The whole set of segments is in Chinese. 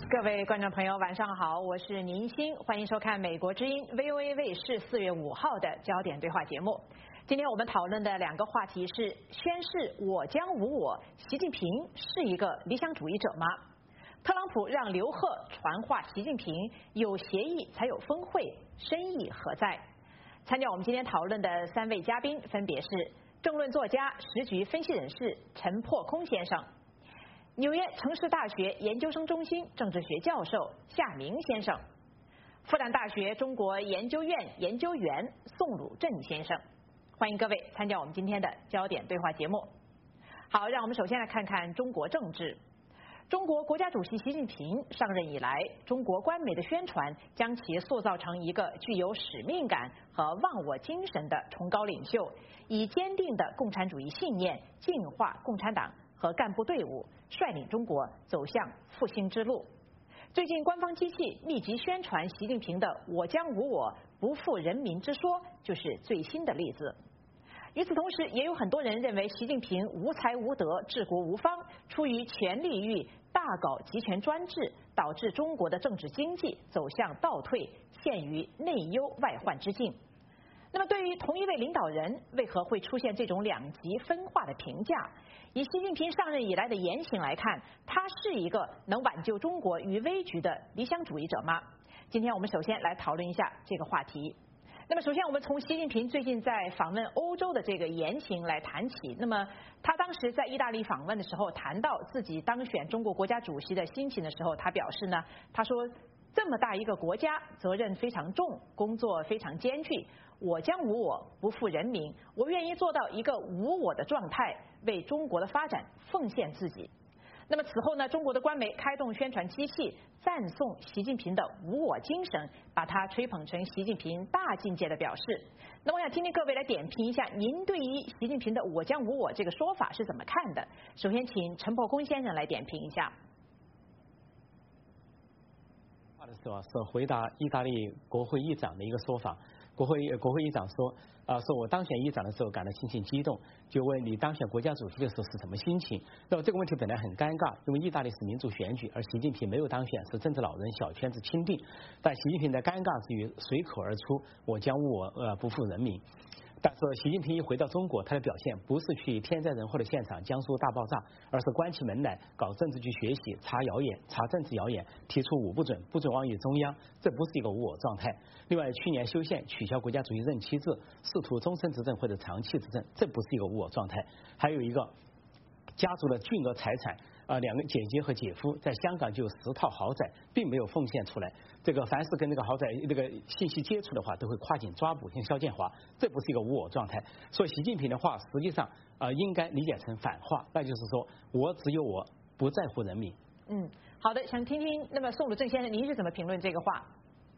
各位观众朋友，晚上好，我是宁欣，欢迎收看美国之音 VOA 卫视4月5号的焦点对话节目。今天我们讨论的两个话题是：宣誓我将无我，习近平是一个理想主义者吗？特朗普让刘鹤传话习近平，有协议才有峰会，深意何在？参加我们今天讨论的3位嘉宾分别是政论作家、时局分析人士陈破空先生。纽约城市大学研究生中心政治学教授夏明先生，复旦大学中国研究院研究员宋鲁振先生，欢迎各位参加我们今天的焦点对话节目。好，让我们首先来看看中国政治。中国国家主席习近平上任以来，中国官媒的宣传将其塑造成一个具有使命感和忘我精神的崇高领袖，以坚定的共产主义信念净化共产党和干部队伍，率领中国走向复兴之路。最近官方机器密集宣传习近平的我将无我，不负人民之说就是最新的例子。与此同时，也有很多人认为习近平无才无德、治国无方，出于权力欲大搞集权专制，导致中国的政治经济走向倒退，陷于内忧外患之境。那么对于同一位领导人，为何会出现这种两极分化的评价？以习近平上任以来的言行来看，他是一个能挽救中国于危局的理想主义者吗？今天我们首先来讨论一下这个话题。那么首先我们从习近平最近在访问欧洲的这个言行来谈起。那么他当时在意大利访问的时候，谈到自己当选中国国家主席的心情的时候，他表示呢，他说这么大一个国家，责任非常重，工作非常艰巨，我将无我，不负人民，我愿意做到一个无我的状态，为中国的发展奉献自己。那么此后呢，中国的官媒开动宣传机器，赞颂习近平的无我精神，把他吹捧成习近平大境界的表示。那我想听听各位来点评一下，您对于习近平的我将无我这个说法是怎么看的？首先请陈破空先生来点评一下。 的时候是回答意大利国会议长的一个说法。国会议长说我当选议长的时候感到心情激动，就问你当选国家主席的时候是什么心情？那么这个问题本来很尴尬，因为意大利是民主选举，而习近平没有当选，是政治老人小圈子钦定。但习近平的尴尬之余随口而出，我将无我，不负人民。但是习近平一回到中国，他的表现不是去天灾人祸的现场江苏大爆炸，而是关起门来搞政治局学习，查谣言，查政治谣言，提出5不准，不准妄议中央，这不是一个无我状态。另外，去年修宪取消国家主席任期制，试图终身执政或者长期执政，这不是一个无我状态。还有一个家族的巨额财产，2个姐姐和姐夫在香港就有10套豪宅，并没有奉献出来。这个凡是跟这个豪宅这个信息接触的话，都会跨境抓捕，像肖建华，这不是一个无我状态。所以习近平的话，实际上应该理解成反话，那就是说我只有我，不在乎人民。 好的，想听听那么宋鲁振先生，您是怎么评论这个话？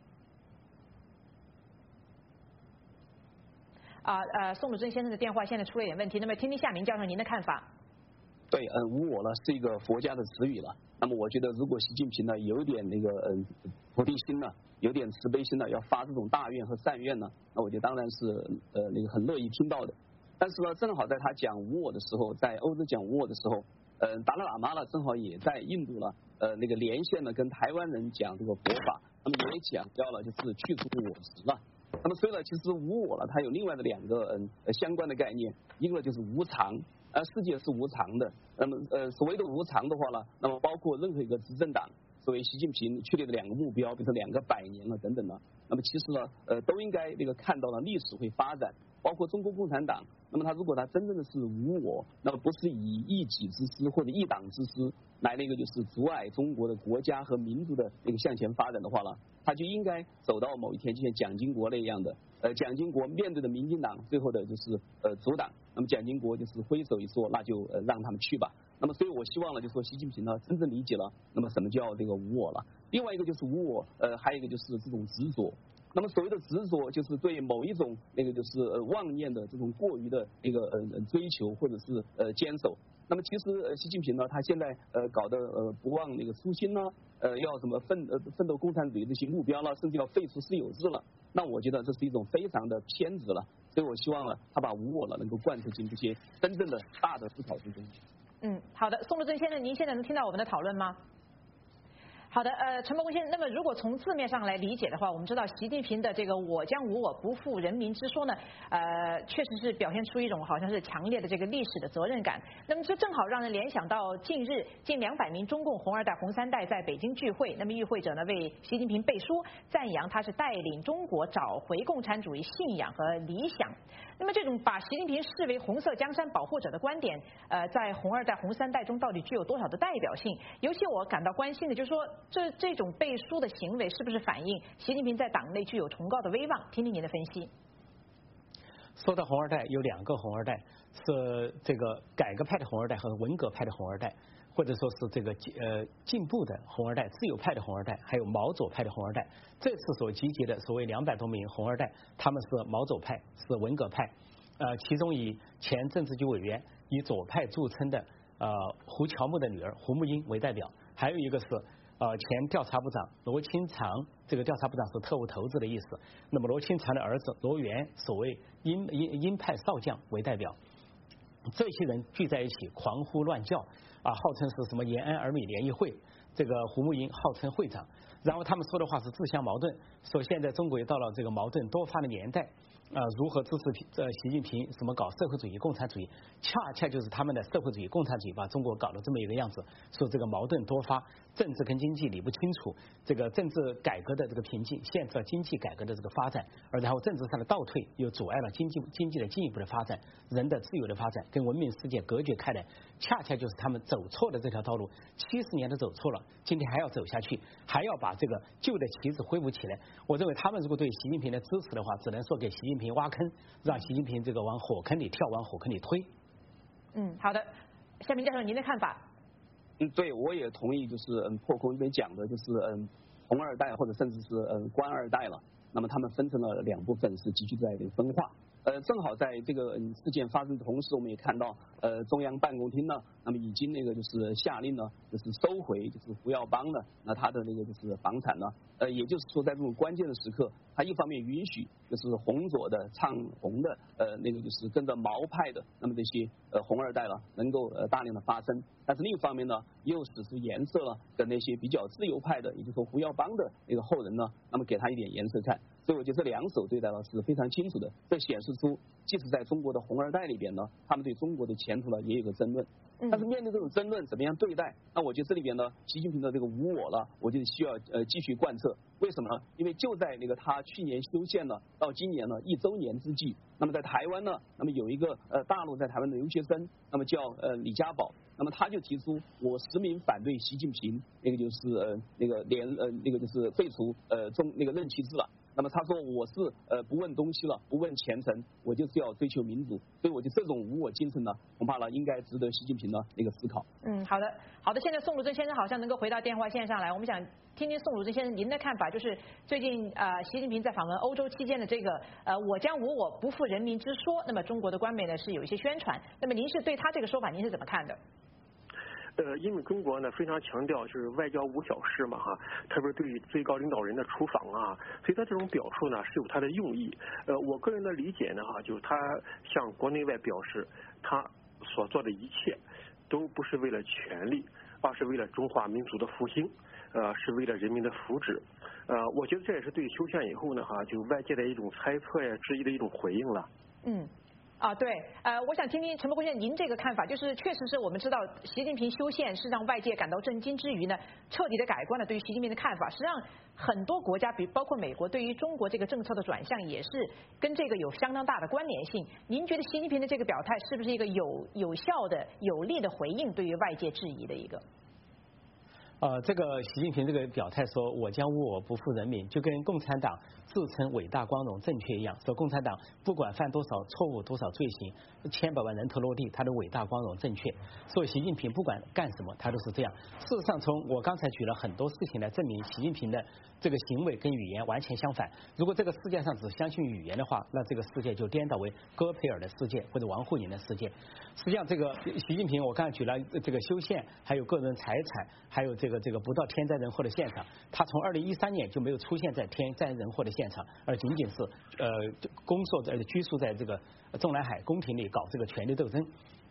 宋鲁振先生的电话现在出了一点问题，那么听听夏明教授您的看法。 对，无我呢是一个佛家的词语了。那么我觉得，如果习近平呢有点那个菩提心呢，有点慈悲心呢，要发这种大愿和善愿呢，那我觉得当然是那个很乐意听到的。但是呢，正好在他讲无我的时候，在欧洲讲无我的时候，达赖喇嘛呢正好也在印度呢，那个连线呢跟台湾人讲这个佛法，那么也讲到了就是去除我执了。那么所以呢，其实无我呢，它有另外的2个相关的概念，一个就是无常。世界是无常的。那么所谓的无常的话呢，那么包括任何一个执政党，作为习近平确立的2个目标，比如说2个100年了等等呢，那么其实呢都应该那个看到了历史会发展，包括中国共产党。那么他如果他真正的是无我，那么不是以一己之私或者一党之私来那个就是阻碍中国的国家和民族的那个向前发展的话呢，他就应该走到某一天，就像蒋经国那样的，蒋经国面对的民进党最后的就是阻挡，那么蒋经国就是挥手一说，那就让他们去吧。那么所以我希望呢，就说习近平呢真正理解了，那么什么叫这个无我了。另外一个就是无我，还有一个就是这种执着。那么所谓的执着，就是对某一种那个就是妄念的这种过于的一个追求或者是坚守。那么其实习近平呢，他现在搞的不忘那个初心呢，要什么奋斗共产主义这些目标了，甚至要废除私有制了。那我觉得这是一种非常的偏执了。所以我希望呢，他把无我呢能够贯彻进这些真正的大的思考之中。 好的，宋鲁振先生，您现在能听到我们的讨论吗？好， 好的，陈伯公先生，那么如果从字面上来理解的话，我们知道习近平的这个“我将无我，不负人民之说”呢，确实是表现出一种好像是强烈的这个历史的责任感。那么这正好让人联想到近日近200名中共红二代、红三代在北京聚会，那么与会者呢为习近平背书，赞扬他是带领中国找回共产主义信仰和理想。那么这种把习近平视为红色江山保护者的观点，在红二代、红三代中到底具有多少的代表性？尤其我感到关心的就是说，这种背书的行为是不是反映习近平在党内具有崇高的威望？听听您的分析。 说到红二代，有2个红二代，是这个改革派的红二代和文革派的红二代，或者说是这个进步的红二代、自由派的红二代，还有毛左派的红二代。这次所集结的所谓200多名红二代，他们是毛左派，是文革派。其中以前政治局委员、以左派著称的胡乔木的女儿胡木英为代表，还有一个是前调查部长罗清长，这个调查部长是特务头子的意思。那么罗清长的儿子罗源，所谓鹰派少将为代表。这些人聚在一起狂呼乱叫号称是什么延安儿女联谊会，这个胡木英号称会长。然后他们说的话是自相矛盾，说现在中国也到了这个矛盾多发的年代。如何支持习近平什么搞社会主义、共产主义，恰恰就是他们的社会主义、共产主义把中国搞得这么一个样子。说这个矛盾多发，政治跟经济理不清楚，这个政治改革的这个瓶颈限制了经济改革的这个发展，而然后政治上的倒退又阻碍了经济的进一步的发展，人的自由的发展跟文明世界隔绝开来，恰恰就是他们走错的这条道路。70年都走错了，今天还要走下去，还要把这个旧的旗子挥舞起来。我认为他们如果对习近平的支持的话，只能说给习近平挖坑，让习近平这个往火坑里跳，往火坑里推。 好的，夏明教授，您的看法？ 对，我也同意，就是破空这边讲的，就是红二代或者甚至是官二代了。那么他们分成了2部分，是急剧在分化。正好在这个事件发生的同时，我们也看到中央办公厅呢，那么已经那个就是下令呢，就是收回就是胡耀邦呢，那他的那个就是房产呢，也就是说在这种关键的时刻，他一方面允许就是红左的唱红的那个就是跟着毛派的那么这些红二代了能够大量的发声，但是另一方面呢，又使出颜色了，跟那些比较自由派的，也就是说胡耀邦的那个后人呢，那么给他一点颜色看。所以我觉得这2手对待呢是非常清楚的，这显示出即使在中国的红二代里边呢，他们对中国的前途呢也有个争论。但是面对这种争论，怎么样对待？那我觉得这里边呢，习近平的这个无我了，我觉得需要继续贯彻。为什么呢？因为就在那个他去年修宪呢，到今年呢1周年之际，那么在台湾呢，那么有一个大陆在台湾的留学生，那么叫李家宝，那么他就提出我实名反对习近平，那个就是那个就是废除那个任期制了。那么他说我是不问东西了，不问前程，我就是要追求民主。所以我觉得这种无我精神呢，恐怕呢应该值得习近平呢那个思考。 好的，现在宋鲁珍先生好像能够回到电话线上来，我们想听听宋鲁珍先生您的看法，就是最近习近平在访问欧洲期间的这个我将无我，不负人民之说，那么中国的官媒呢是有一些宣传，那么您是对他这个说法您是怎么看的？ 因为中国呢非常强调就是外交无小事嘛哈，特别对于最高领导人的出访啊，所以他这种表述呢是有他的用意。我个人的理解呢哈，就是他向国内外表示，他所做的一切都不是为了权力，而是为了中华民族的复兴，是为了人民的福祉。我觉得这也是对修宪以后呢哈，就外界的一种猜测呀、质疑的一种回应了。 对，我想听听陈伯公先生您这个看法，就是确实是我们知道习近平修宪是让外界感到震惊之余呢，彻底的改观了对于习近平的看法。实际上很多国家，包括美国，对于中国这个政策的转向也是跟这个有相当大的关联性。您觉得习近平的这个表态是不是一个有效的、有力的回应对于外界质疑的一个？ 这个习近平这个表态说我将无我，不负人民，就跟共产党自称伟大光荣正确一样，说共产党不管犯多少错误多少罪行，千百万人头落地，他的伟大光荣正确。所以习近平不管干什么他都是这样。事实上从我刚才举了很多事情来证明习近平的这个行为跟语言完全相反。如果这个世界上只相信语言的话，那这个世界就颠倒为戈培尔的世界或者王沪宁的世界。实际上这个习近平我刚才举了这个修宪，还有个人财产，还有这个不到天灾人祸的现场，他从2013年就没有出现在天灾人祸的现场，而仅仅是居住在这个中南海宫廷里搞这个权力斗争。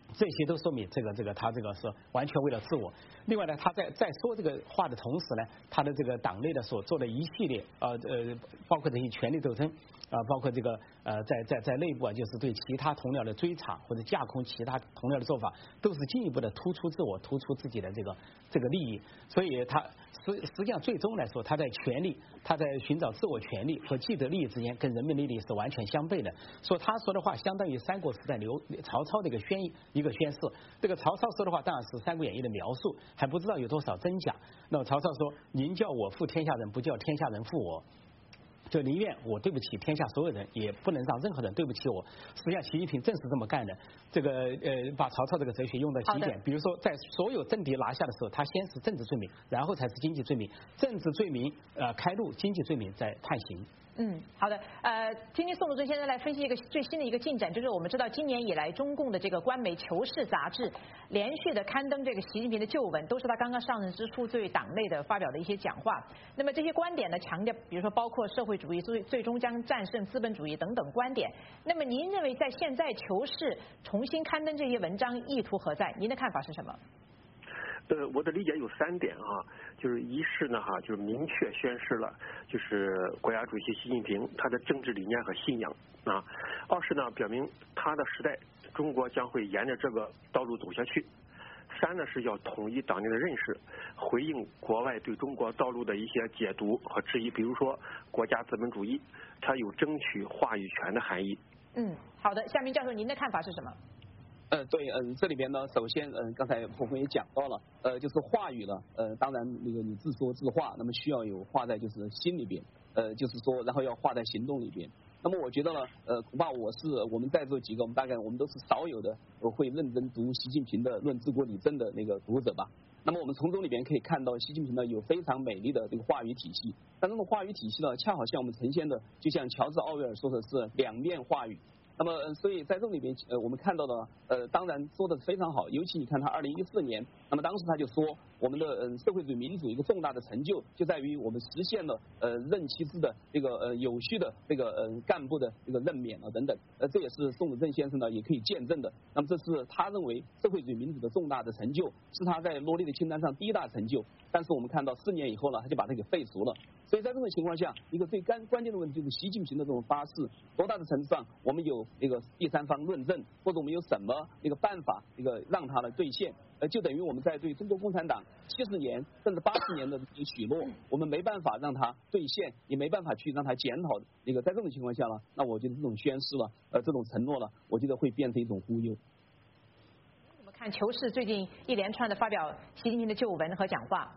这些都说明他这个是完全为了自我。另外呢，他在说这个话的同时呢，他的这个党内的所做的一系列包括这些权力斗争包括这个在内部就是对其他同僚的追查或者架空其他同僚的做法，都是进一步的突出自我，突出自己的这个利益。所以他实际上最终来说，他在寻找自我权利和既得利益之间，跟人民利益是完全相悖的。说他说的话相当于三国时代曹操的一个宣誓。这个曹操说的话当然是《三国演义》的描述，还不知道有多少真假。那么曹操说：“您叫我负天下人，不叫天下人负我。”就宁愿我对不起天下所有人，也不能让任何人对不起我。实际上，习近平正是这么干的。这个把曹操这个哲学用到极点。比如说，在所有政敌拿下的时候，他先是政治罪名，然后才是经济罪名。政治罪名开路，经济罪名在判刑。 好的，今天宋鲁尊先生来分析一个最新的一个进展，就是我们知道今年以来，中共的这个官媒《求是》杂志连续的刊登这个习近平的旧文，都是他刚刚上任之初对党内的发表的一些讲话。那么这些观点呢，强调比如说包括社会主义最终将战胜资本主义等等观点。那么您认为在现在《求是》重新刊登这些文章意图何在？您的看法是什么？ 我的理解有3点就是一是呢就是明确宣示了就是国家主席习近平他的政治理念和信仰二是呢表明他的时代中国将会沿着这个道路走下去。3呢是要统一党内的认识，回应国外对中国道路的一些解读和质疑，比如说国家资本主义，它有争取话语权的含义。 好的，夏明教授，您的看法是什么？ 对，这里边呢，首先，刚才婆婆也讲到了，就是话语了，当然那个你自说自话，那么需要有话在就是心里边，就是说，然后要话在行动里边。那么我觉得呢，恐怕我们在座几个，大概我们都是少有的会认真读习近平的《论治国理政》的那个读者吧。那么我们从中里边可以看到，习近平呢有非常美丽的这个话语体系，但这种话语体系呢，恰好像我们呈现的，就像乔治·奥威尔说的是两面话语。那么，所以在这里边，我们看到的，当然说的非常好。尤其你看他2014年，那么当时他就说，我们的社会主义民主一个重大的成就，就在于我们实现了任期制的这个有序的这个干部的这个任免等等。这也是宋鲁正先生呢也可以见证的。那么这是他认为社会主义民主的重大的成就，是他在罗列的清单上第一大成就。但是我们看到4年以后呢，他就把它给废除了。所以在这种情况下，一个最关键的问题就是习近平的这种发誓，多大的程度上我们有那个第三方论证，或者我们有什么那个办法那个让它来兑现？就等于我们在对中国共产党70年甚至80年的许诺，我们没办法让它兑现，也没办法去让它检讨。那个在这种情况下呢，那我觉得这种宣誓了，这种承诺了，我觉得会变成一种忽悠。 怎么看《求是》最近一连串的发表习近平的旧文和讲话？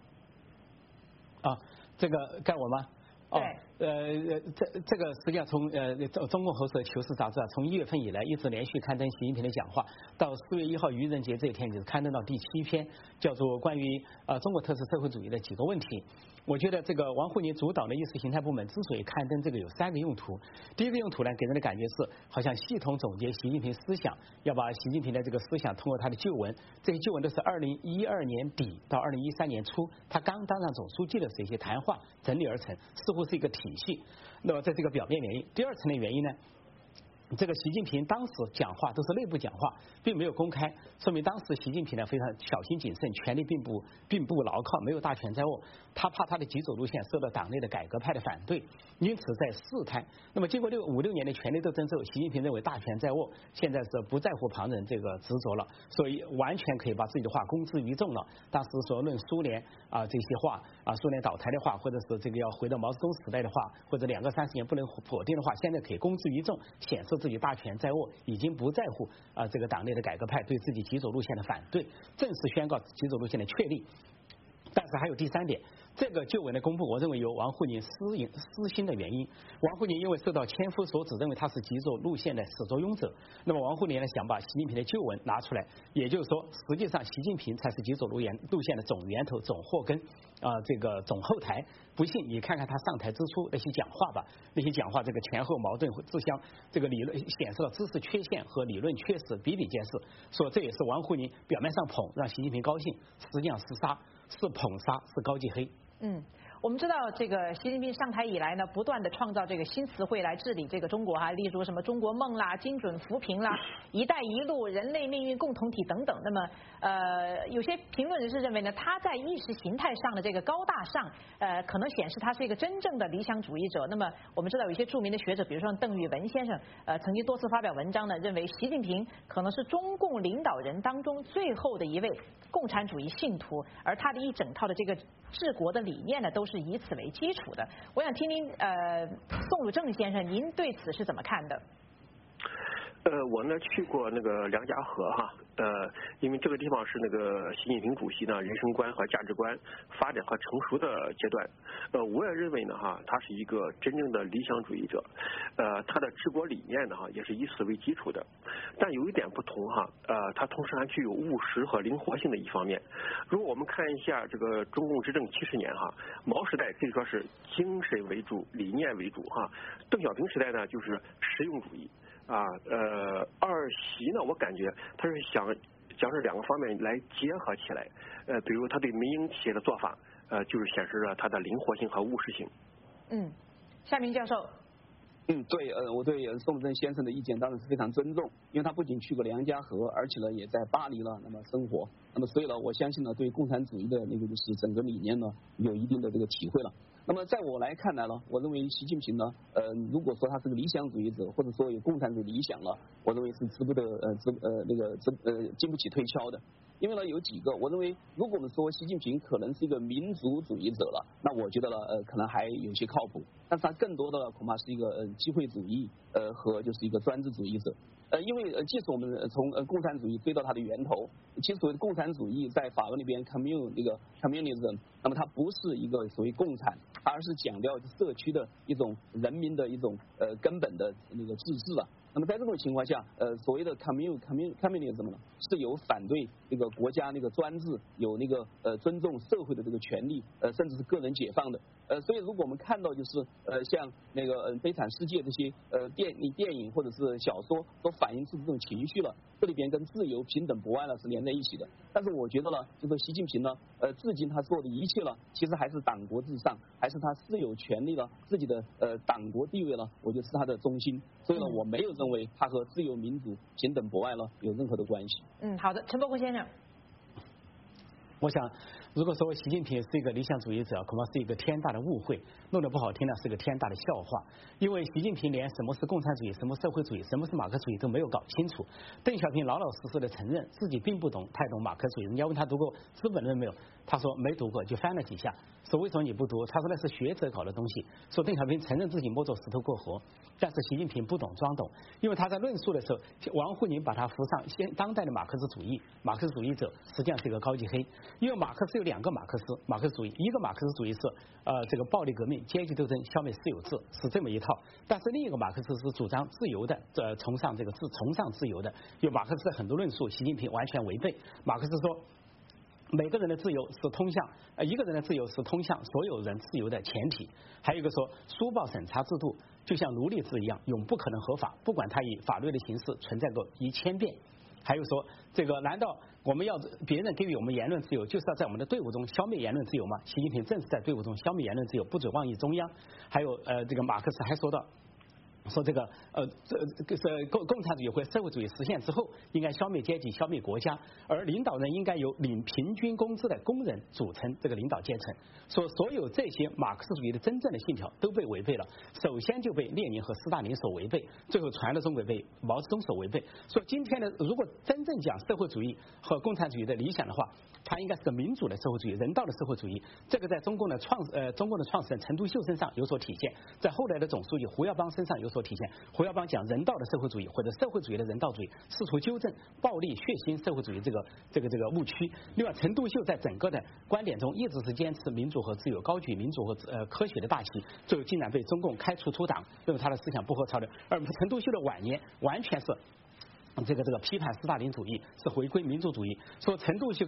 这个该我吗？这个实际上从中共核实的《求是》杂志从1月份以来一直连续刊登习近平的讲话，到4月1号愚人节这一天就是刊登到第7篇，叫做关于中国特色社会主义的几个问题。我觉得这个王沪宁主导的意识形态部门之所以刊登这个有3个用途。第一个用途呢，给人的感觉是好像系统总结习近平思想，要把习近平的这个思想通过他的旧文，这些旧文都是2012年底到2013年初他刚当上总书记的这些谈话整理而成，似乎是一个体系。那么这是一个表面原因。第二层的原因呢，这个习近平当时讲话都是内部讲话，并没有公开，说明当时习近平呢非常小心谨慎，权力并不牢靠，没有大权在握。他怕他的极左路线受到党内的改革派的反对，因此在试探。那么经过5、6年的权力斗争之后，习近平认为大权在握，现在是不在乎旁人这个执着了，所以完全可以把自己的话公之于众了。当时所论苏联这些话苏联倒台的话，或者是这个要回到毛泽东时代的话，或者2个30年不能否定的话，现在可以公之于众，显示自己大权在握，已经不在乎这个党内的改革派对自己极左路线的反对，正式宣告极左路线的确立。但是还有第3点，这个旧文的公布，我认为有王沪宁私心的原因。王沪宁因为受到千夫所指，认为他是极左路线的始作俑者，那么王沪宁呢想把习近平的旧文拿出来，也就是说，实际上习近平才是极左路线的总源头、总祸根这个总后台。不信你看看他上台之初那些讲话吧，那些讲话这个前后矛盾自相，这个理论显示了知识缺陷和理论缺失比比皆是。说这也是王沪宁表面上捧让习近平高兴，实际上是杀，是捧杀，是高级黑。 我们知道这个习近平上台以来呢，不断的创造这个新词汇来治理这个中国哈，例如什么中国梦啦、精准扶贫啦、一带一路、人类命运共同体等等。那么有些评论人士认为呢，他在意识形态上的这个高大上，可能显示他是一个真正的理想主义者。那么我们知道有一些著名的学者，比如说邓玉文先生，曾经多次发表文章呢，认为习近平可能是中共领导人当中最后的一位共产主义信徒，而他的一整套的这个治国的理念呢，都是以此为基础的。我想听听宋汝正先生，您对此是怎么看的？ 我呢去过那个梁家河哈，因为这个地方是那个习近平主席呢人生观和价值观发展和成熟的阶段。我也认为呢哈，他是一个真正的理想主义者，他的治国理念呢哈也是以此为基础的。但有一点不同哈，他同时还具有务实和灵活性的一方面。如果我们看一下这个中共执政70年哈，毛时代可以说是精神为主、理念为主哈，邓小平时代呢就是实用主义。二习呢，我感觉他是想将这两个方面来结合起来，比如他对民营企业的做法，就是显示了他的灵活性和务实性。 夏明教授。 对，我对宋汝正先生的意见当然是非常尊重，因为他不仅去过梁家河，而且呢也在巴黎呢那么生活，那么所以呢我相信呢对共产主义的那个就是整个理念呢有一定的这个体会了。那么在我来看来呢，我认为习近平呢，如果说他是个理想主义者，或者说有共产主义理想了，我认为是经不起推敲的。因为呢有几个，我认为如果我们说习近平可能是一个民族主义者了，那我觉得呢可能还有些靠谱，但是他更多的呢恐怕是一个机会主义和就是一个专制主义者。因为即使我们从共产主义追到它的源头，其实所谓的共产主义在法文里边 communism， 那么它不是一个所谓共产，而是强调社区的一种人民的一种根本的那个自治了。那么在这种情况下，所谓的 communism 呢，是有反对这个国家那个专制，有那个尊重社会的这个权利，甚至是个人解放的。所以如果我们看到就是像那个悲惨世界这些电影或者是小说所反映出这种情绪了，这里边跟自由、平等、博爱呢是连在一起的。但是我觉得呢，就是习近平呢，至今他做的一切呢，其实还是党国至上，还是他私有权利了，自己的党国地位呢，我觉得是他的中心。所以呢，我没有认为他和自由、民主、平等、博爱呢有任何的关系。 好的，陈伯虎先生。 我想，如果说习近平是一个理想主义者，恐怕是一个天大的误会，弄得不好听呢，是个天大的笑话。因为习近平连什么是共产主义、什么社会主义、什么是马克思主义都没有搞清楚。邓小平老老实实的承认自己并不太懂马克思主义。人家问他读过《资本论》没有，他说没读过，就翻了几下。说为什么你不读？他说那是学者搞的东西。说邓小平承认自己摸着石头过河，但是习近平不懂装懂，因为他在论述的时候，王沪宁把他扶上当代的马克思主义，马克思主义者实际上是一个高级黑。因为马克思有两个马克思主义，一个马克思主义是这个暴力革命、阶级斗争、消灭私有制是这么一套，但是另一个马克思是主张自由的，崇尚自由的。因为马克思的很多论述，习近平完全违背。马克思说，每个人的自由是通向一个人的自由是通向所有人自由的前提。还有一个说，书报审查制度就像奴隶制一样，永不可能合法，不管它以法律的形式存在过1000遍。还有说，这个难道我们要别人给予我们言论自由，就是要在我们的队伍中消灭言论自由吗？习近平正是在队伍中消灭言论自由，不准妄议中央。还有这个马克思还说到，说这个共产主义或社会主义实现之后，应该消灭阶级、消灭国家，而领导人应该由领平均工资的工人组成这个领导阶层。说所有这些马克思主义的真正的信条都被违背了，首先就被列宁和斯大林所违背，最后传到中国被毛泽东所违背。说今天呢，如果真正讲社会主义和共产主义的理想的话，它应该是个民主的社会主义、人道的社会主义。这个在中共的创始人陈独秀身上有所体现，在后来的总书记胡耀邦身上有所体现。胡耀邦讲人道的社会主义或者社会主义的人道主义，试图纠正暴力血腥社会主义这个误区。另外，陈独秀在整个的观点中一直是坚持民主和自由，高举民主和科学的大旗，最后竟然被中共开除出党，认为他的思想不合潮流。而陈独秀的晚年完全是这个批判斯大林主义，是回归民主主义。说陈独秀跟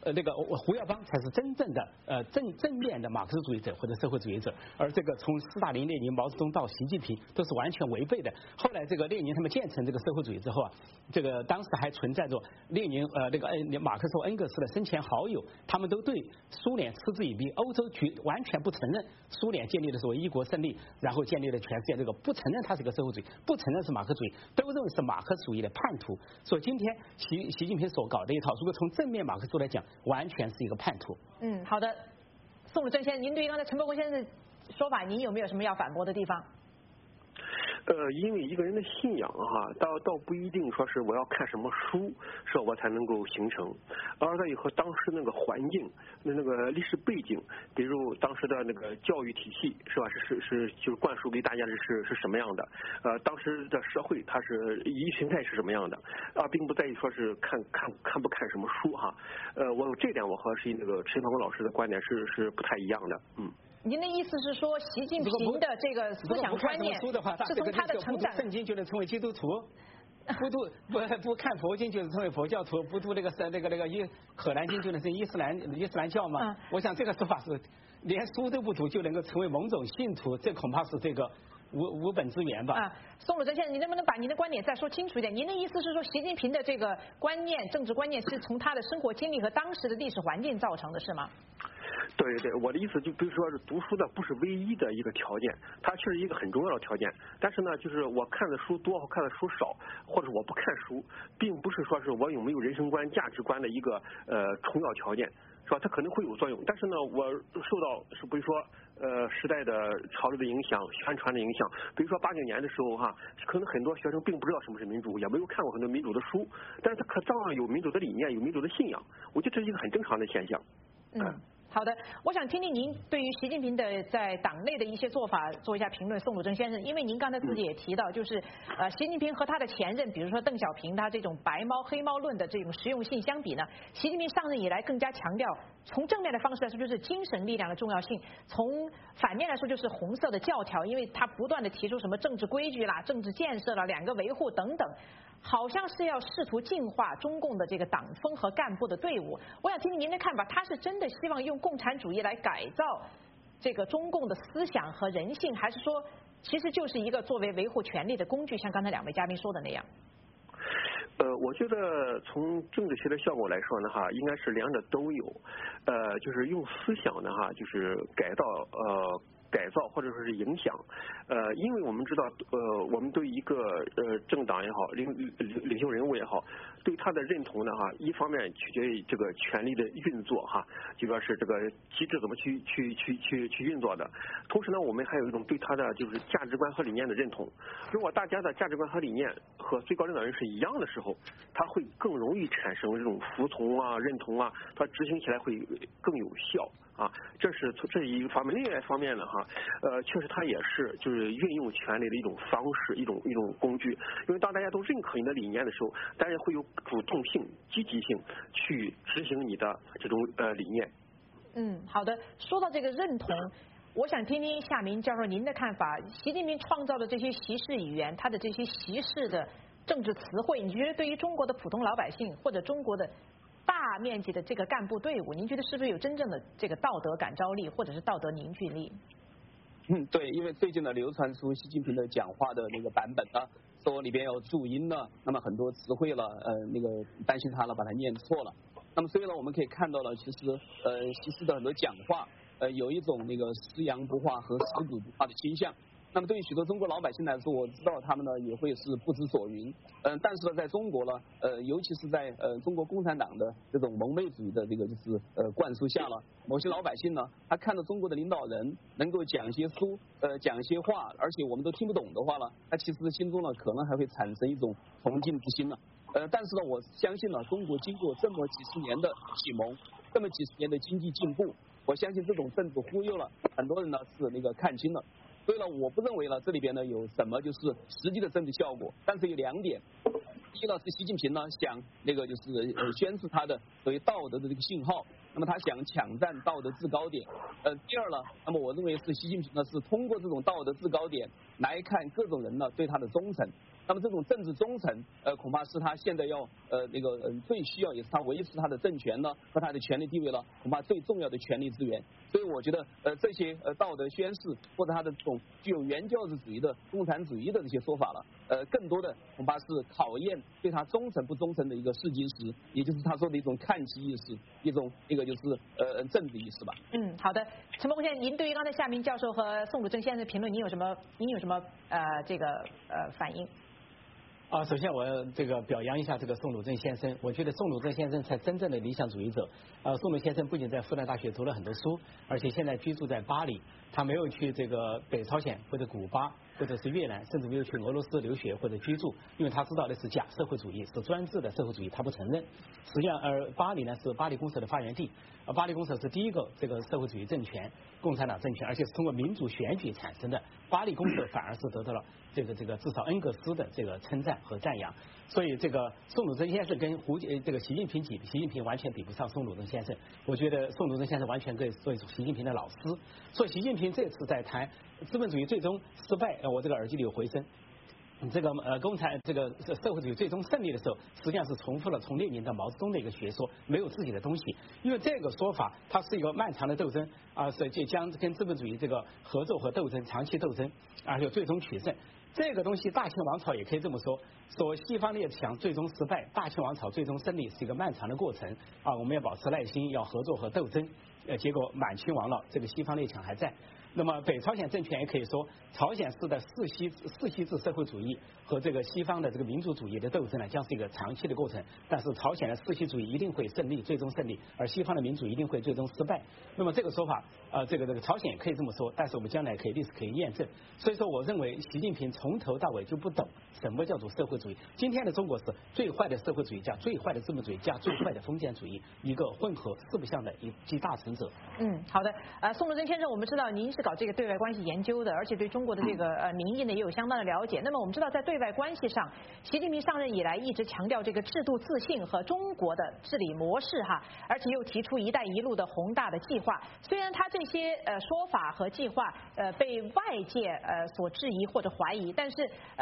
那个胡耀邦才是真正的正面的马克思主义者或者社会主义者，而这个从斯大林、列宁、毛泽东到习近平都是完全违背的。后来这个列宁他们建成这个社会主义之后啊，这个当时还存在着列宁马克思和恩格斯的生前好友，他们都对苏联嗤之以鼻，欧洲完全不承认苏联建立的所谓一国胜利，然后建立了全世界这个不承认它是一个社会主义，不承认是马克思主义，都认为是马克思主义的叛徒。所以今天习近平所搞的一套，如果从正面马克思来讲，完全是一个叛徒。 好的，宋鲁正先生，您对于刚才陈伯公先生的说法，您有没有什么要反驳的地方？ 因为一个人的信仰哈，倒不一定说是我要看什么书，说我才能够形成，而在于和当时那个环境、那个历史背景，比如当时的那个教育体系是吧？就是灌输给大家的是什么样的？当时的社会它是意识形态是什么样的？并不在于说是看不看什么书哈。我这点我和那个陈鹏老师的观点是不太一样的。 您的意思是说，习近平的这个思想观念是从他的成长， 圣经就能成为基督徒，不看佛经就能成为佛教徒，不读那个可兰经就能成伊斯兰教吗？我想这个说法是连书都不读就能够成为某种信徒，这恐怕是这个无本之源吧。 宋鲁正先生，你能不能把您的观点再说清楚一点？您的意思是说，习近平的这个观念、政治观念是从他的生活经历和当时的历史环境造成的，是吗？ 对，我的意思就比如说是读书的不是唯一的一个条件，它确实一个很重要的条件。但是呢，就是我看的书多或看的书少，或者我不看书，并不是说是我有没有人生观、价值观的一个重要条件，是吧？它可能会有作用，但是呢，我受到比如说时代的潮流的影响、宣传的影响，比如说89年的时候哈，可能很多学生并不知道什么是民主，也没有看过很多民主的书，但是他照样有民主的理念、有民主的信仰，我觉得这是一个很正常的现象。 好的，我想听听您对于习近平的在党内的一些做法做一下评论，宋鲁正先生，因为您刚才自己也提到，就是习近平和他的前任，比如说邓小平，他这种白猫黑猫论的这种实用性相比呢，习近平上任以来更加强调，从正面的方式来说就是精神力量的重要性，从反面来说就是红色的教条，因为他不断的提出什么政治规矩啦、政治建设啦、两个维护等等。好像是要试图净化中共的这个党风和干部的队伍。我想听听您的看法，他是真的希望用共产主义来改造这个中共的思想和人性，还是说其实就是一个作为维护权力的工具，像刚才两位嘉宾说的那样？ 我觉得从政治学的效果来说呢，哈，应该是两者都有。就是用思想呢，哈，就是改造或者说是影响，因为我们知道，我们对一个政党也好，领袖人物也好，对他的认同呢，哈，一方面取决于这个权力的运作，哈，就说是这个机制怎么去运作的。同时呢，我们还有一种对他的就是价值观和理念的认同。如果大家的价值观和理念和最高领导人是一样的时候，他会更容易产生这种服从啊、认同啊，他执行起来会更有效。这是一个方面，另外一方面呢，哈，确实它也是就是运用权力的一种方式，一种工具。因为当大家都认可你的理念的时候，大家会有主动性、积极性去执行你的这种理念。 好的。说到这个认同，我想听听夏明教授您的看法。习近平创造的这些习式语言，他的这些习式的政治词汇，你觉得对于中国的普通老百姓或者中国的大面积的这个干部队伍，您觉得是不是有真正的这个道德感召力，或者是道德凝聚力？ 对，因为最近呢流传出习近平的讲话的那个版本呢，说里边有注音了，那么很多词汇了，那个担心他了把它念错了。那么所以呢，我们可以看到了，其实习氏的很多讲话，有一种那个食洋不化和食古不化的倾向。那么对于许多中国老百姓来说，我知道他们呢也会是不知所云。但是呢，在中国呢，尤其是在中国共产党的这种蒙昧主义的这个就是灌输下了，某些老百姓呢，他看到中国的领导人能够讲一些书，讲一些话，而且我们都听不懂的话呢，他其实心中呢可能还会产生一种崇敬之心呢。但是呢，我相信呢，中国经过这么几十年的启蒙，这么几十年的经济进步，我相信这种政治忽悠了很多人呢是那个看清了。所以呢，我不认为呢这里边呢有什么就是实际的政治效果，但是有两点。第一呢是习近平呢想那个就是宣示他的所谓道德的这个信号，那么他想抢占道德制高点。第二呢，那么我认为是习近平呢是通过这种道德制高点来看各种人呢对他的忠诚。 那么这种政治忠诚，恐怕是他现在要最需要，也是他维持他的政权呢和他的权力地位了，恐怕最重要的权力资源。所以我觉得这些道德宣誓或者他的这种具有原教旨主义的共产主义的这些说法了，更多的恐怕是考验对他忠诚不忠诚的一个试金石，也就是他说的一种看齐意识，一个就是政治意识吧。 好的，陈伯先生，您对于刚才夏明教授和宋鲁正先生的评论，您有什么反应？ 首先我要表扬一下这个宋鲁正先生，我觉得宋鲁正先生才真正的理想主义者。宋鲁先生不仅在复旦大学读了很多书，而且现在居住在巴黎，他没有去这个北朝鲜或者古巴或者是越南，甚至没有去俄罗斯留学或者居住，因为他知道的是假社会主义，是专制的社会主义，他不承认。实际上，巴黎呢是巴黎公社的发源地，巴黎公社是第一个这个社会主义政权，共产党政权，而且是通过民主选举产生的。巴黎公社反而是得到了这个至少恩格斯的这个称赞和赞扬。所以这个宋鲁正先生跟这个习近平习近平完全比不上宋鲁正先生。我觉得宋鲁正先生完全可以做习近平的老师。所以习近平这次在谈资本主义最终失败，我这个耳机里有回声。这个这个社会主义最终胜利的时候，实际上是重复了从列宁到毛泽东的一个学说，没有自己的东西。因为这个说法它是一个漫长的斗争是将跟资本主义这个合作和斗争，长期斗争，而且最终取胜。这个东西大清王朝也可以这么说，说西方列强最终失败，大清王朝最终胜利是一个漫长的过程我们要保持耐心，要合作和斗争。结果满清亡了，这个西方列强还在。那么北朝鲜政权也可以说，朝鲜式的世袭制社会主义和这个西方的这个民主主义的斗争呢，将是一个长期的过程。但是朝鲜的世袭主义一定会胜利，最终胜利，而西方的民主一定会最终失败。那么这个说法，这个朝鲜也可以这么说，但是我们将来历史可以验证。所以说，我认为习近平从头到尾就不懂什么叫做社会主义。今天的中国是最坏的社会主义加最坏的资本主义加最坏的封建主义，一个混合四不像的一集大成者。 好的，宋鲁正先生，我们知道您是搞这个对外关系研究的，而且对中国的这个民意呢也有相当的了解。那么我们知道，在对外关系上，习近平上任以来一直强调这个制度自信和中国的治理模式而且又提出“一带一路”的宏大的计划。虽然他这些说法和计划被外界所质疑或者怀疑，但是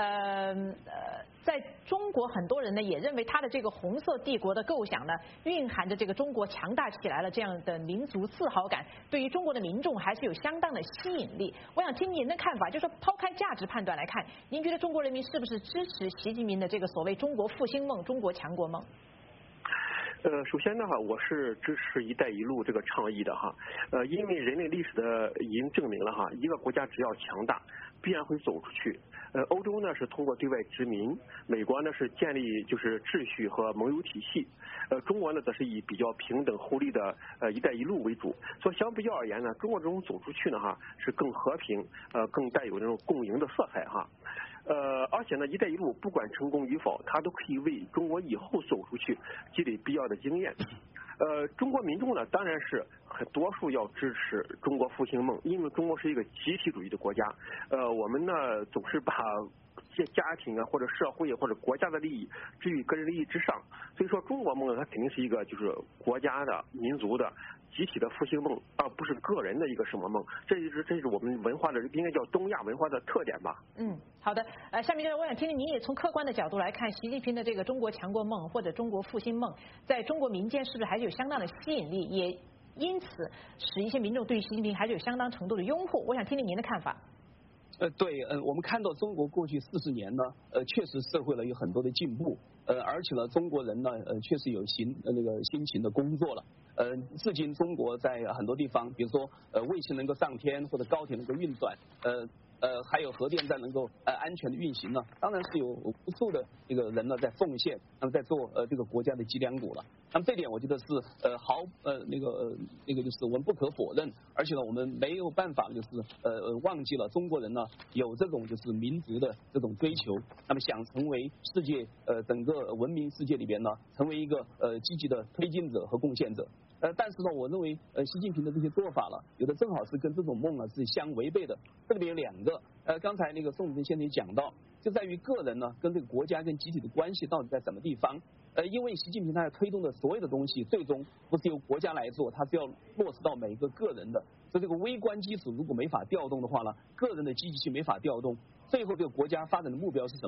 在中国很多人呢也认为他的这个红色帝国的构想呢，蕴含着这个中国强大起来了这样的民族自豪感，对于中国的民众还是有相当的吸引力。我想听您的看法，就是说抛开价值判断来看，您觉得中国人民是不是支持习近平的这个所谓中国复兴梦、中国强国梦？ 首先呢我是支持“一带一路”这个倡议的因为人类历史的已经证明了一个国家只要强大，必然会走出去。欧洲呢是通过对外殖民，美国呢是建立就是秩序和盟友体系，中国呢则是以比较平等互利的“一带一路”为主。所以相比较而言呢，中国这种走出去呢是更和平，更带有那种共赢的色彩而且呢，“一带一路”不管成功与否，它都可以为中国以后走出去积累必要的经验。中国民众呢，当然是很多数要支持中国复兴梦，因为中国是一个集体主义的国家。我们呢总是把家庭或者社会或者国家的利益置于个人利益之上，所以说中国梦它肯定是一个就是国家的、民族的、集体的复兴梦，而不是个人的一个什么梦。这是我们文化的应该叫东亚文化的特点吧。 好的。下面我想听听您也从客观的角度来看，习近平的这个中国强国梦或者中国复兴梦，在中国民间是不是还是有相当的吸引力，也因此使一些民众对于习近平还是有相当程度的拥护？我想听听您的看法。 对，我们看到中国过去40年呢，确实社会了有很多的进步，而且呢，中国人呢，确实有辛勤的工作了，至今中国在很多地方，比如说卫星能够上天，或者高铁能够运转，还有核电站能够安全的运行呢，当然是有无数的这个人呢在奉献，那么在做这个国家的脊梁骨了。那么这点我觉得是就是我们不可否认，而且呢我们没有办法就是忘记了中国人呢有这种就是民族的这种追求，那么想成为世界整个文明世界里边呢成为一个积极的推进者和贡献者。但是呢，我认为习近平的这些做法了，有的正好是跟这种梦是相违背的。这里面有2个，刚才宋主任先生也讲到，就在于个人呢跟这个国家跟集体的关系到底在什么地方。因为习近平他要推动的所有的东西，最终不是由国家来做，他是要落实到每一个个人的。所以这个微观基础如果没法调动的话呢，个人的积极性没法调动，最后这个国家发展的目标是什么？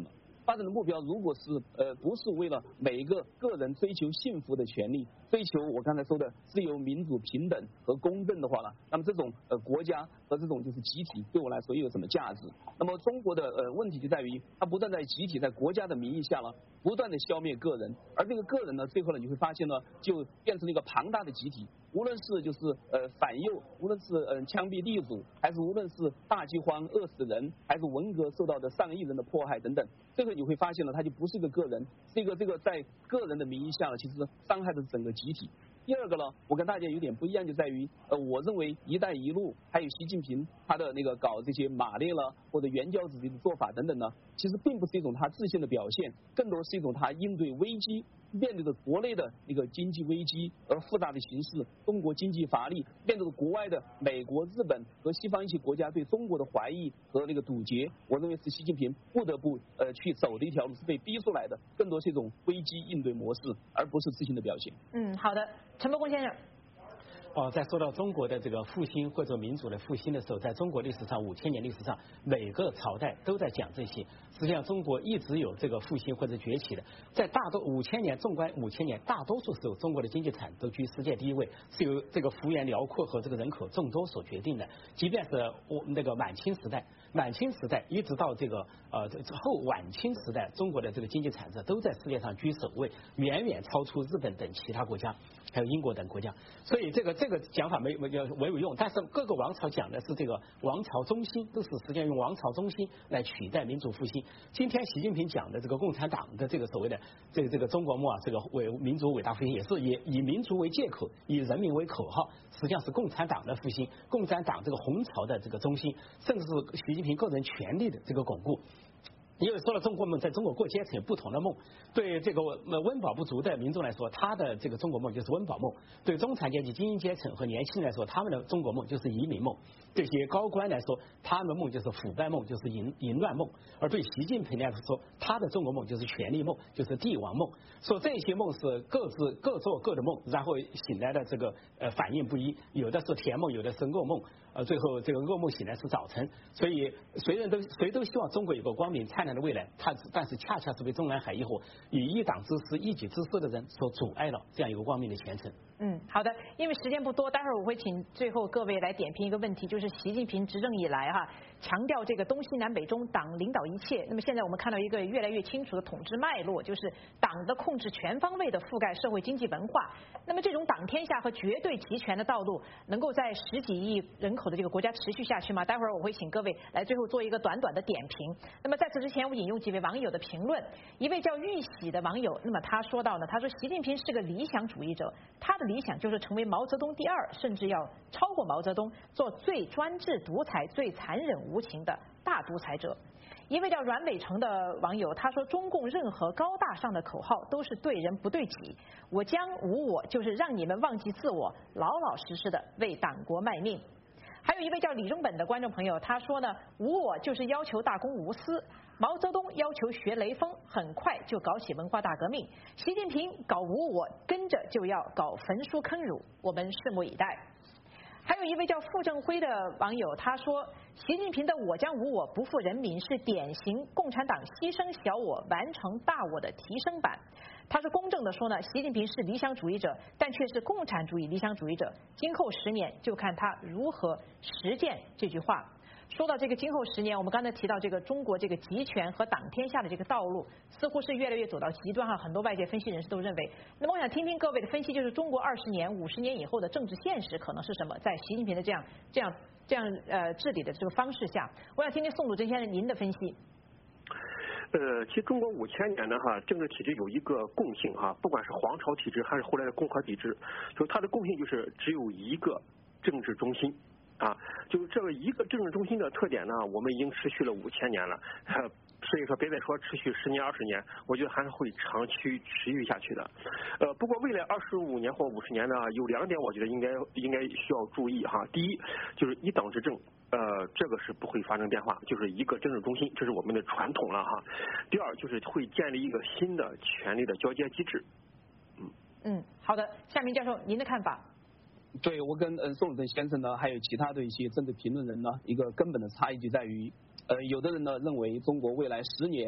发展的目标如果是不是为了每一个个人追求幸福的权利，追求我刚才说的自由、民主、平等和公正的话呢，那么这种国家和这种就是集体对我来说又有什么价值？那么中国的问题就在于，它不断在集体在国家的名义下呢，不断的消灭个人，而这个个人呢，最后呢你会发现呢，就变成了一个庞大的集体。无论是就是反右，无论是枪毙地主，还是无论是大饥荒饿死人，还是文革受到的上亿人的迫害等等，最后你会发现呢，它就不是一个个人，是一个这个在个人的名义下呢，其实伤害的是整个集体。第二个呢，我跟大家有点不一样，就在于我认为“一带一路”还有习近平他的那个搞这些马列了或者原教旨主义的做法等等呢，其实并不是一种他自信的表现，更多是一种他应对危机。面对着国内的一个经济危机而复杂的形势，中国经济乏力，面对着国外的美国、日本和西方一些国家对中国的怀疑和那个堵截，我认为是习近平不得不去走的一条路，是被逼出来的，更多是一种危机应对模式，而不是自信的表现。 好的，陈伯公先生。 在说到中国的这个复兴或者民主的复兴的时候，在中国历史上5000年历史上，每个朝代都在讲这些。实际上，中国一直有这个复兴或者崛起的。在5000年，纵观5000年，大多数时候中国的经济产值都居世界第一位，是由这个幅员辽阔和这个人口众多所决定的。即便是那个满清时代一直到这个后晚清时代，中国的这个经济产值都在世界上居首位，远远超出日本等其他国家，还有英国等国家。所以这个讲法没有用，但是各个王朝讲的是这个王朝中心，都是实际上用王朝中心来取代民主复兴。今天习近平讲的这个共产党的这个所谓的这个中国梦啊，这个民族伟大复兴，也是以民族为借口，以人民为口号，实际上是共产党的复兴，共产党这个红潮的这个中心，甚至是习近平个人权力的这个巩固。因为说了中国梦，在中国各阶层有不同的梦。对这个温饱不足的民众来说，他的这个中国梦就是温饱梦；对中产阶级、精英阶层和年轻人来说，他们的中国梦就是移民梦；对些高官来说，他们的梦就是腐败梦，就是淫乱梦；而对习近平来说，他的中国梦就是权力梦，就是帝王梦。说这些梦是各做各的梦，然后醒来的这个反应不一，有的是甜梦，有的是噩梦。最后这个噩梦醒来是早晨。所以谁都希望中国有个光明灿烂的未来，但是恰恰是被中南海一伙以一党之私、一己之私的人所阻碍了这样一个光明的前程。 好的，因为时间不多，待会儿我会请最后各位来点评一个问题，就是习近平执政以来强调这个东西南北中党领导一切。那么现在我们看到一个越来越清楚的统治脉络，就是党的控制全方位的覆盖社会经济文化。那么这种党天下和绝对集权的道路，能够在10几亿人口的这个国家持续下去吗？待会儿我会请各位来最后做一个短短的点评。那么在此之前，我引用几位网友的评论。一位叫玉喜的网友，那么他说到呢，他说习近平是个理想主义者，他的理想就是成为毛泽东第2，甚至要超过毛泽东，做最专制独裁、最残忍无情的大独裁者。一位叫阮伟成的网友，他说中共任何高大上的口号都是对人不对己，我将无我，就是让你们忘记自我，老老实实的为党国卖命。还有一位叫李中本的观众朋友，他说呢，无我就是要求大公无私，毛泽东要求学雷锋，很快就搞起文化大革命，习近平搞无我，跟着就要搞焚书坑儒，我们拭目以待。还有一位叫傅正辉的网友，他说习近平的我将无我不负人民是典型共产党牺牲小我完成大我的提升版。他是公正的说呢，习近平是理想主义者，但却是共产主义理想主义者，今后10年就看他如何实践这句话。说到这个今后10年，我们刚才提到这个中国这个集权和党天下的这个道路，似乎是越来越走到极端很多外界分析人士都认为。那么我想听听各位的分析，就是中国20年、50年以后的政治现实可能是什么？在习近平的这样治理的这个方式下，我想听听宋祖珍先生您的分析。 其实中国5000年呢政治体制有一个共性不管是皇朝体制还是后来的共和体制，就它的共性就是只有一个政治中心。就是这个一个政治中心的特点呢，我们已经持续了5000年了，所以说别再说持续10年、20年，我觉得还是会长期持续下去的。不过未来25年或50年呢，有2点我觉得应该需要注意第一就是一党执政，这个是不会发生变化，就是一个政治中心，这是我们的传统了第二就是会建立一个新的权力的交接机制。 好的，夏明教授您的看法？ 对，我跟宋祖珍先生呢，还有其他的一些政治评论人呢，一个根本的差异就在于，有的人呢认为中国未来10年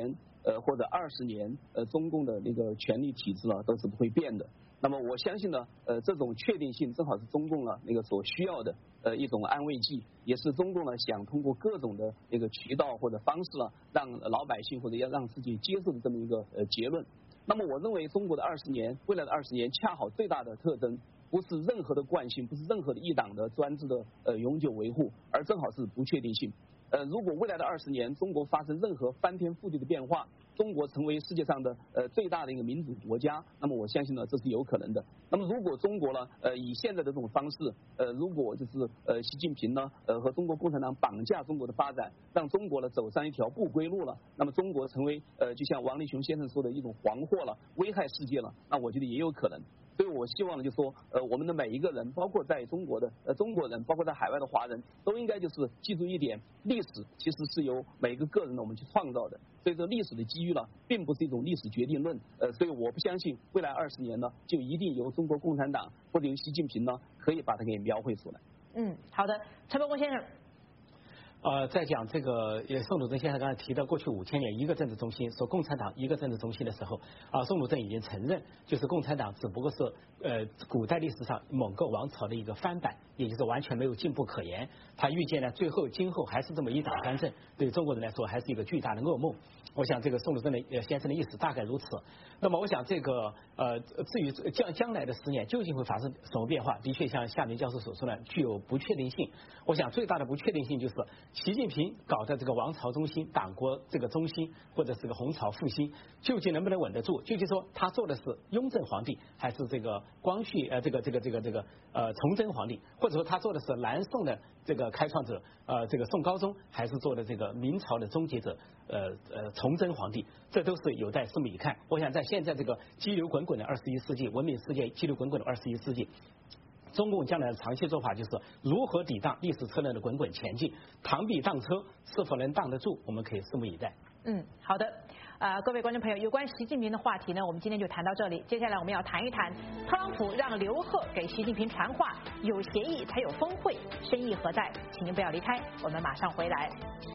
或者20年中共的那个权力体制呢都是不会变的。那么我相信呢，这种确定性正好是中共呢那个所需要的一种安慰剂，也是中共呢想通过各种的那个渠道或者方式呢，让老百姓或者要让世界接受的这么一个结论。那么我认为中国的20年，未来的20年，恰好最大的特征不是任何的惯性，不是任何的一党的专制的永久维护，而正好是不确定性。如果未来的20年中国发生任何翻天覆地的变化，中国成为世界上的最大的一个民主国家，那么我相信呢这是有可能的。那么如果中国呢以现在的这种方式，如果就是习近平呢和中国共产党绑架中国的发展，让中国呢走上一条不归路了，那么中国成为就像王立雄先生说的一种黄祸了，危害世界了，那我觉得也有可能。所以我希望呢，就说我们的每一个人，包括在中国的中国人，包括在海外的华人，都应该就是记住一点，历史其实是由每个个人呢我们去创造的。所以说历史的机遇呢，并不是一种历史决定论。所以我不相信未来20年呢，就一定由中国共产党或者由习近平呢，可以把它给描绘出来。 好的，陈伯公先生。 在讲这个宋鲁正先生刚才提到过去5000年一个政治中心，说共产党一个政治中心的时候，宋鲁正已经承认，就是共产党只不过是古代历史上蒙古王朝的一个翻版，也就是完全没有进步可言。他预见呢，今后还是这么一党专政，对中国人来说还是一个巨大的噩梦。我想这个宋鲁正的先生的意思大概如此。那么我想这个至于将来的10年究竟会发生什么变化，的确像夏明教授所说的，具有不确定性。我想最大的不确定性就是习近平搞的这个王朝中心、党国这个中心，或者是个洪朝复兴，究竟能不能稳得住？究竟说他做的是雍正皇帝，还是这个光绪崇祯皇帝，或者说他做的是南宋的这个开创者这个宋高宗，还是做的这个明朝的终结者崇祯皇帝？这都是有待拭目以看。我想在现在这个激流滚滚的21世纪，文明世界激流滚滚的21世纪，中共将来的长期做法就是如何抵挡历史车轮的滚滚前进，螳臂当车是否能挡得住，我们可以拭目以待。 好的，各位观众朋友，有关习近平的话题呢，我们今天就谈到这里。接下来我们要谈一谈特朗普让刘鹤给习近平传话，有协议才有峰会，深意何在？请您不要离开，我们马上回来。